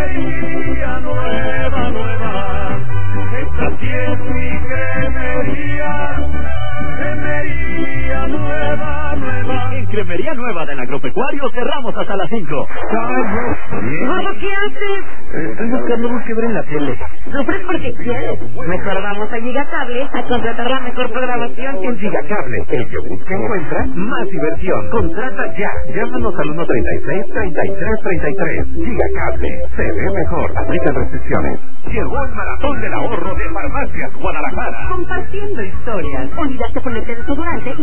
cremería nueva, nueva. Esta sí es mi cremería. Cremería nueva, nueva. En Cremería Nueva del Agropecuario cerramos hasta las 5. Gordo, ¿qué haces? Estoy buscando algo que ver en la tele. Sufres porque quieres. Mejor vamos a Gigacable a contratar la mejor programación. En Gigacable, el que busca encuentra más diversión. Contrata ya. Llámanos al 136-3333. Gigacable. Se ve mejor. Aplica restricciones. Llegó el maratón del ahorro de Farmacias Guadalajara. Compartiendo historias. Olvidaste ponerte desodorante